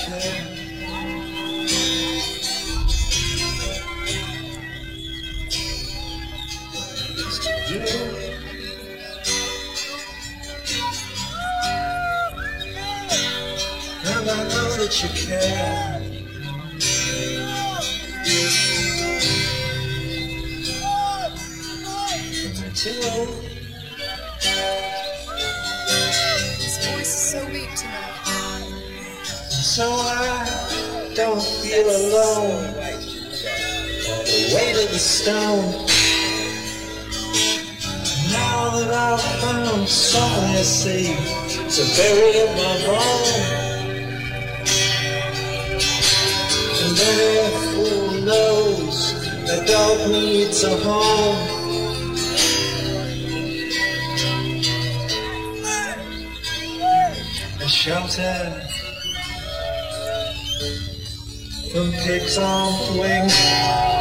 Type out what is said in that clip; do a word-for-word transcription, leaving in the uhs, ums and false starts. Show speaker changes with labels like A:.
A: care. Just to do. And I know that you care. Until
B: His voice is so weak tonight.
A: so I don't feel alone. The weight of the stone. Now that I've found somewhere safe to bury my home. And every fool knows that dog needs a home. A shelter from pigs on wings.